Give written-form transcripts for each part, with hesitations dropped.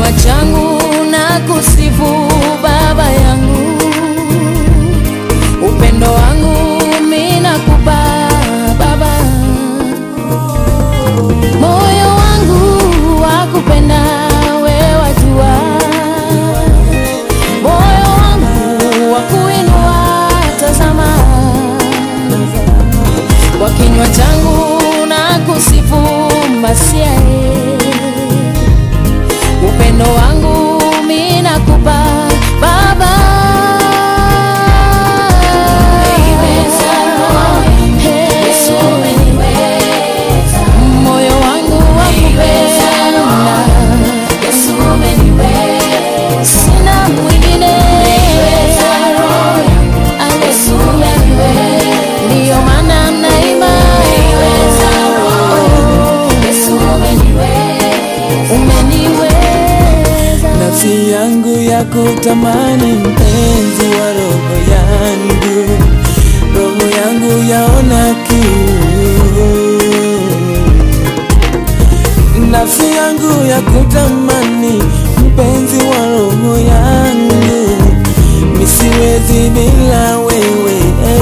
kinywa changu na kusifu Baba yangu, upendo wangu mimi nakupa Baba. Moyo wangu wakupenda wewe wajua, moyo wangu wakuinua tazama. Kwa kinywa changu na kusifu Masia, upendo wangu mimi nakupa Baba. Moyo wangu wakupenda Yesu, umeniweza, sina mwingine. Ndiyo maana naimba nafsi yangu ya kutamani mpenzi wa roho yangu, roho yangu yaona kiu. Nafsi yangu ya kutamani mpenzi wa roho yangu, misiwezi bila wewe.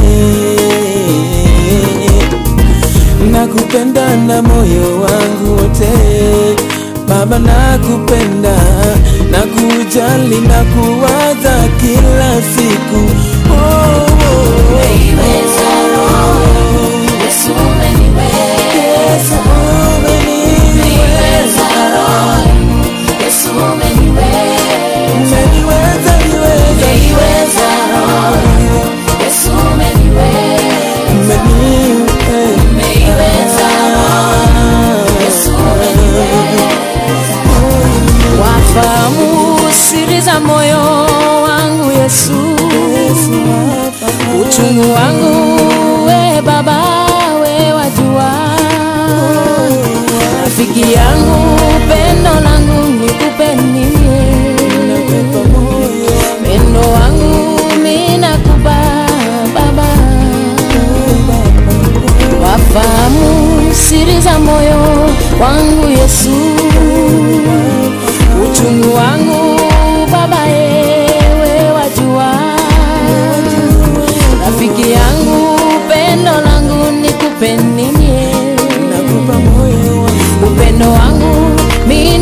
Nakupenda na moyo wangu wote Baba, nakupenda, nakujali, nakuwaza kila siku. umeniweza roho, Yesu umeniweza, umeniweza roho, Yesu umeniweza, umeniweza roho, Yesu umeniweza, umeniweza roho, Yesu umeniweza. Wafahamu siri za moyo wangu Yesu, uchungu wangu we Baba, we wajua. Rafiki yangu, pendo langu nikupe mie, pendo wangu mimi nakupa Baba. Wafahamu siri za moyo wangu Yesu, uchungu wangu Baba, wewe wajua. Rafiki yangu, pendo langu nikupe nini? Upendo wangu mimi